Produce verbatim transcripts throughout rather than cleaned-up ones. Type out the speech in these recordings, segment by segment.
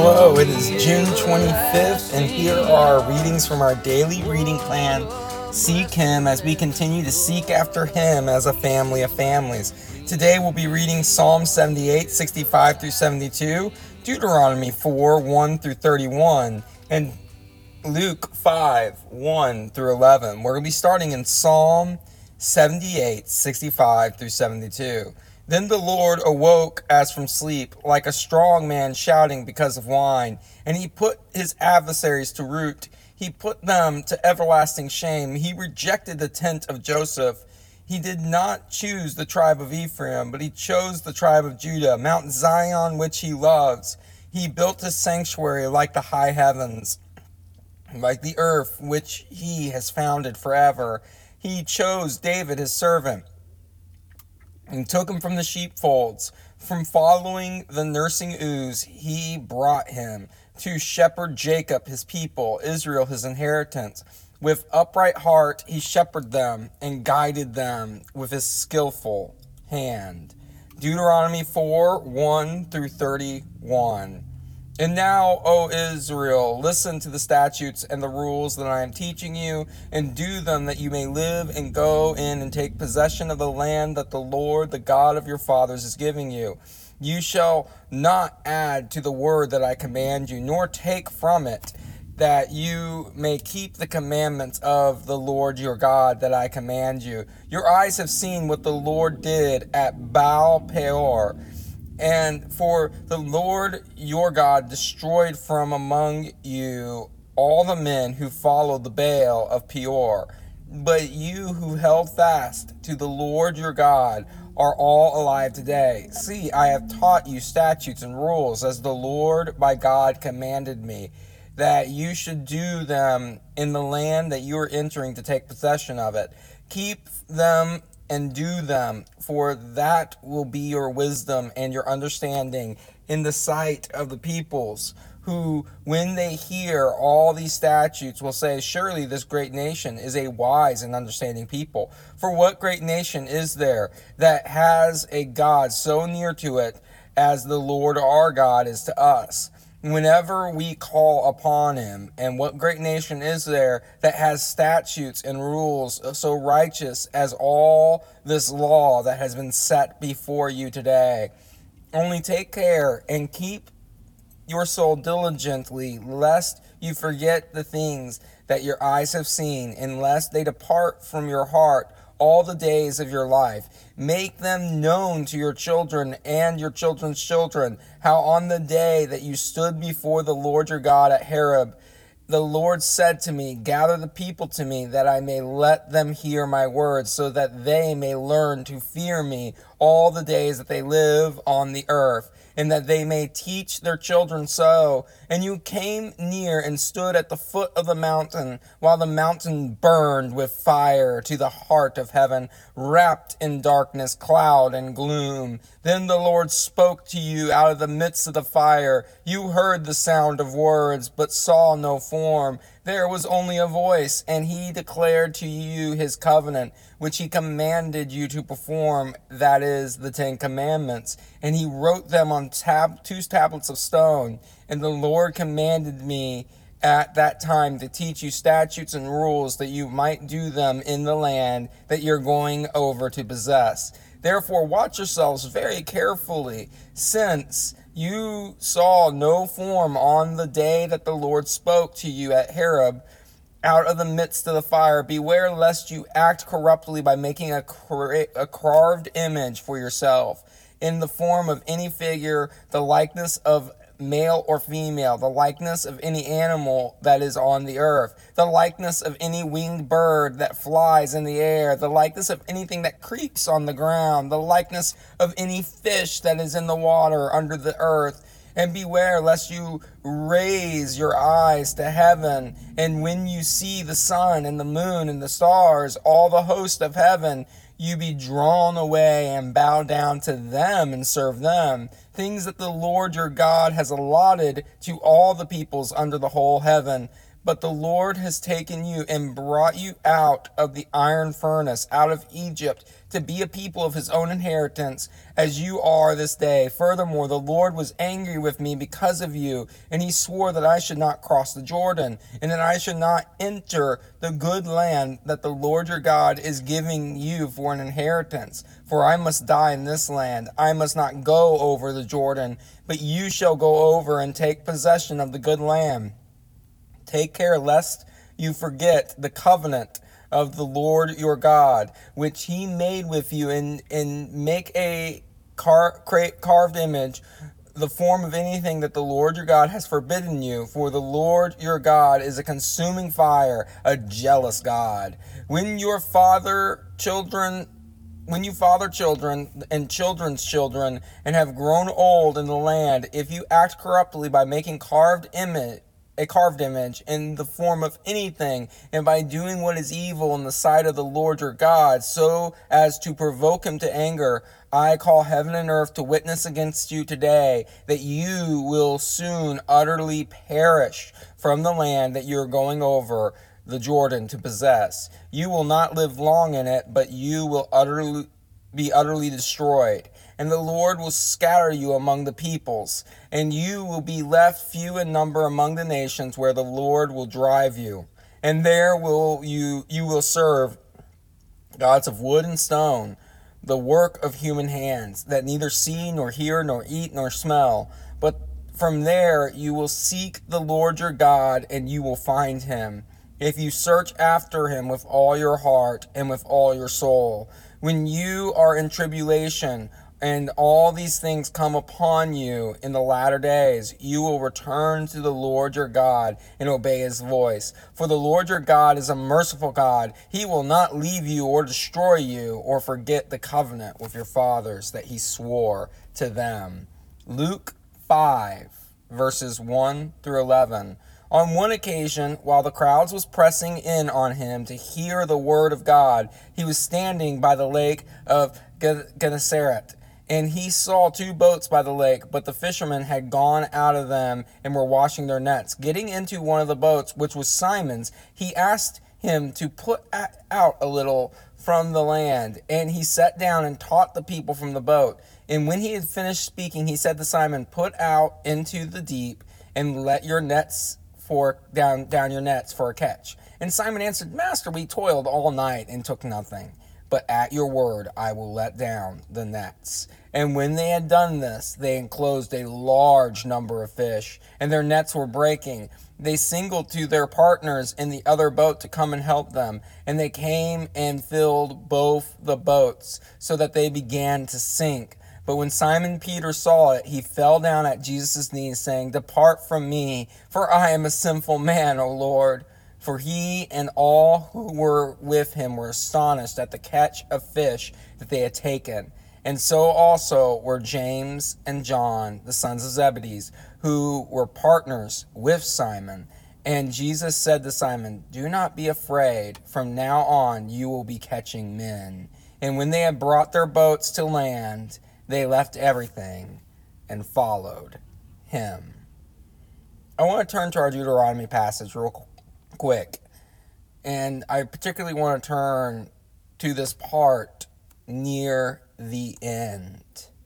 Hello, it is June twenty-fifth, and here are our readings from our daily reading plan, Seek Him, as we continue to seek after Him as a family of families. Today we'll be reading Psalm seventy-eight, sixty-five through seventy-two, Deuteronomy four, one through thirty-one, and Luke five, one through eleven. We're going to be starting in Psalm seventy-eight, sixty-five through seventy-two. Then the Lord awoke as from sleep, like a strong man shouting because of wine, and he put his adversaries to rout. He put them to everlasting shame. He rejected the tent of Joseph. He did not choose the tribe of Ephraim, but he chose the tribe of Judah, Mount Zion, which he loves. He built his sanctuary like the high heavens, like the earth, which he has founded forever. He chose David, his servant, and took him from the sheepfolds. From following the nursing ewes, he brought him to shepherd Jacob, his people, Israel, his inheritance. With upright heart, he shepherded them and guided them with his skillful hand. Deuteronomy four, one through thirty-one. And now, O Israel, listen to the statutes and the rules that I am teaching you, and do them, that you may live and go in and take possession of the land that the Lord, the God of your fathers, is giving you. You shall not add to the word that I command you, nor take from it, that you may keep the commandments of the Lord your God that I command you. Your eyes have seen what the Lord did at Baal Peor. And for the Lord your God destroyed from among you all the men who followed the Baal of Peor. But you who held fast to the Lord your God are all alive today. See, I have taught you statutes and rules as the Lord my God commanded me, that you should do them in the land that you are entering to take possession of it. Keep them and do them, for that will be your wisdom and your understanding in the sight of the peoples, who, when they hear all these statutes, will say, surely this great nation is a wise and understanding people. For what great nation is there that has a God so near to it as the Lord our God is to us, whenever we call upon him? And what great nation is there that has statutes and rules so righteous as all this law that has been set before you today? Only take care and keep your soul diligently, lest you forget the things that your eyes have seen, and lest they depart from your heart all the days of your life. Make them known to your children and your children's children, how on the day that you stood before the Lord your God at Horeb, the Lord said to me, gather the people to me, that I may let them hear my words, so that they may learn to fear me all the days that they live on the earth, and that they may teach their children so. And you came near and stood at the foot of the mountain, while the mountain burned with fire to the heart of heaven, wrapped in darkness, cloud, and gloom. Then the Lord spoke to you out of the midst of the fire. You heard the sound of words, but saw no form. There was only a voice, and he declared to you his covenant, which he commanded you to perform, that is, the Ten Commandments. And he wrote them on tab- two tablets of stone. And the Lord commanded me at that time to teach you statutes and rules, that you might do them in the land that you're going over to possess. Therefore, watch yourselves very carefully, since you saw no form on the day that the Lord spoke to you at Horeb out of the midst of the fire. Beware lest you act corruptly by making a, cra- a carved image for yourself in the form of any figure, the likeness of male or female, the likeness of any animal that is on the earth, the likeness of any winged bird that flies in the air, the likeness of anything that creeps on the ground, the likeness of any fish that is in the water under the earth. And beware lest you raise your eyes to heaven, and when you see the sun and the moon and the stars, all the host of heaven, you be drawn away and bow down to them and serve them, things that the Lord your God has allotted to all the peoples under the whole heaven. But the Lord has taken you and brought you out of the iron furnace, out of Egypt, to be a people of his own inheritance, as you are this day. Furthermore, the Lord was angry with me because of you, and he swore that I should not cross the Jordan, and that I should not enter the good land that the Lord your God is giving you for an inheritance. For I must die in this land. I must not go over the Jordan, but you shall go over and take possession of the good land. Take care lest you forget the covenant of the Lord your God, which he made with you, and, and make a car, carved image, the form of anything that the Lord your God has forbidden you. For the Lord your God is a consuming fire, a jealous God. When your father children When you father children and children's children and have grown old in the land, if you act corruptly by making carved image, a carved image in the form of anything, and by doing what is evil in the sight of the Lord your God, so as to provoke him to anger, I call heaven and earth to witness against you today that you will soon utterly perish from the land that you are going over the Jordan to possess. You will not live long in it, but you will utterly be utterly destroyed. And the Lord will scatter you among the peoples, and you will be left few in number among the nations where the Lord will drive you. And there will you you will serve gods of wood and stone, the work of human hands, that neither see nor hear nor eat nor smell. But from there you will seek the Lord your God, and you will find him, if you search after him with all your heart and with all your soul. When you are in tribulation, and all these things come upon you in the latter days, you will return to the Lord your God and obey his voice. For the Lord your God is a merciful God. He will not leave you or destroy you or forget the covenant with your fathers that he swore to them. Luke five, verses one through eleven. On one occasion, while the crowds was pressing in on him to hear the word of God, he was standing by the lake of Gennesaret. And he saw two boats by the lake, but the fishermen had gone out of them and were washing their nets. Getting into one of the boats, which was Simon's, he asked him to put out a little from the land. And he sat down and taught the people from the boat. And when he had finished speaking, he said to Simon, "Put out into the deep and let your nets for down down your nets for a catch." And Simon answered, "Master, we toiled all night and took nothing. But at your word I will let down the nets." And when they had done this, they enclosed a large number of fish, and their nets were breaking. They signaled to their partners in the other boat to come and help them. And they came and filled both the boats, so that they began to sink. But when Simon Peter saw it, he fell down at Jesus' knees, saying, "Depart from me, for I am a sinful man, O Lord." For he and all who were with him were astonished at the catch of fish that they had taken. And so also were James and John, the sons of Zebedee, who were partners with Simon. And Jesus said to Simon, "Do not be afraid. From now on you will be catching men." And when they had brought their boats to land, they left everything and followed him. I want to turn to our Deuteronomy passage real quick. quick. And I particularly want to turn to this part near the end.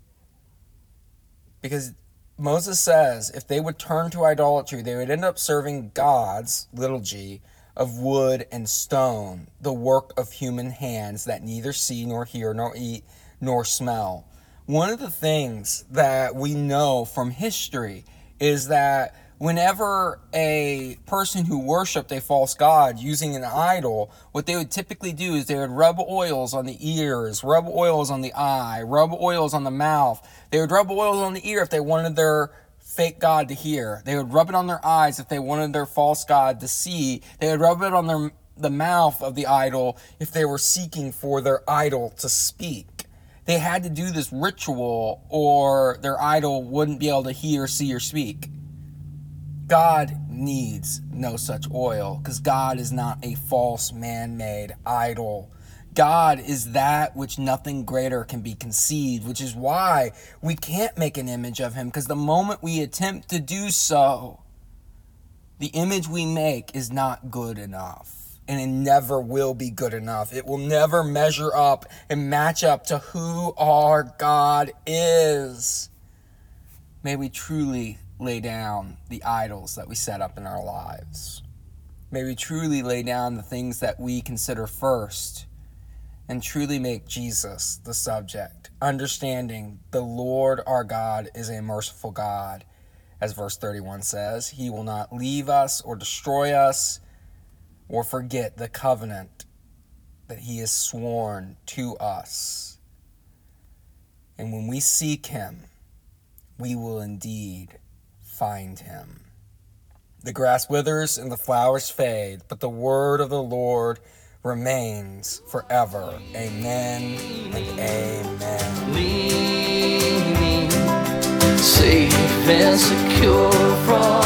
Because Moses says if they would turn to idolatry, they would end up serving gods, little g, of wood and stone, the work of human hands that neither see nor hear nor eat nor smell. One of the things that we know from history is that whenever a person who worshipped a false god using an idol, what they would typically do is they would rub oils on the ears, rub oils on the eye, rub oils on the mouth. They would rub oils on the ear if they wanted their fake god to hear. They would rub it on their eyes if they wanted their false god to see. They would rub it on their the mouth of the idol if they were seeking for their idol to speak. They had to do this ritual or their idol wouldn't be able to hear, see, or speak. God needs no such oil because God is not a false man-made idol. God is that which nothing greater can be conceived, which is why we can't make an image of him, because the moment we attempt to do so, The image we make is not good enough, and it never will be good enough. It will never measure up and match up to who our God is. May we truly lay down the idols that we set up in our lives. May we truly lay down the things that we consider first and truly make Jesus the subject, understanding the Lord our God is a merciful God. As verse thirty-one says, he will not leave us or destroy us or forget the covenant that he has sworn to us. And when we seek him, we will indeed find him. The grass withers and the flowers fade, but the word of the Lord remains forever. Amen and amen. Leaning, safe and secure from